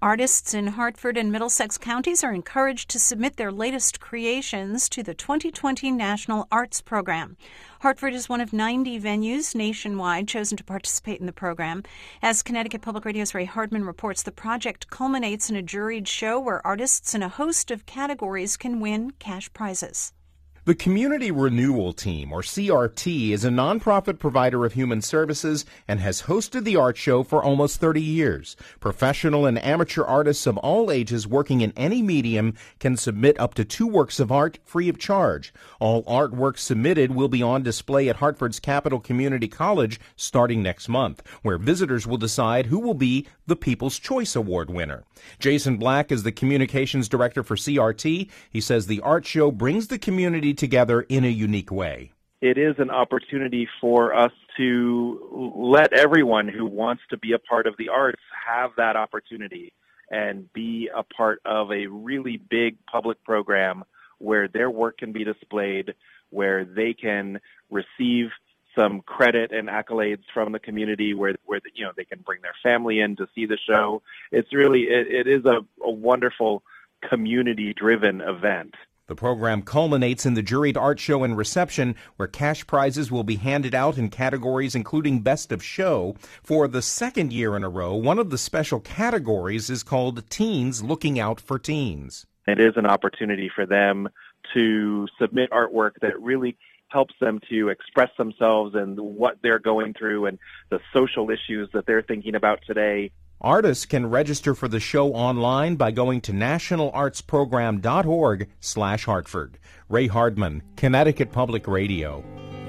Artists in Hartford and Middlesex counties are encouraged to submit their latest creations to the 2020 National Arts Program. Hartford is one of 90 venues nationwide chosen to participate in the program. As Connecticut Public Radio's Ray Hardman reports, the project culminates in a juried show where artists in a host of categories can win cash prizes. The Community Renewal Team, or CRT, is a nonprofit provider of human services and has hosted the art show for almost 30 years. Professional and amateur artists of all ages working in any medium can submit up to 2 works of art free of charge. All artwork submitted will be on display at Hartford's Capital Community College starting next month, where visitors will decide who will be the People's Choice Award winner. Jason Black is the communications director for CRT. He says the art show brings the community together in a unique way. It is an opportunity for us to let everyone who wants to be a part of the arts have that opportunity and be a part of a really big public program where their work can be displayed, where they can receive some credit and accolades from the community, where they can bring their family in to see the show. It's really, it is a wonderful community-driven event. The program culminates in the juried art show and reception, where cash prizes will be handed out in categories including Best of Show. For the second year in a row, one of the special categories is called Teens Looking Out for Teens. It is an opportunity for them to submit artwork that really helps them to express themselves and what they're going through and the social issues that they're thinking about today. Artists can register for the show online by going to nationalartsprogram.org/Hartford. Ray Hardman, Connecticut Public Radio.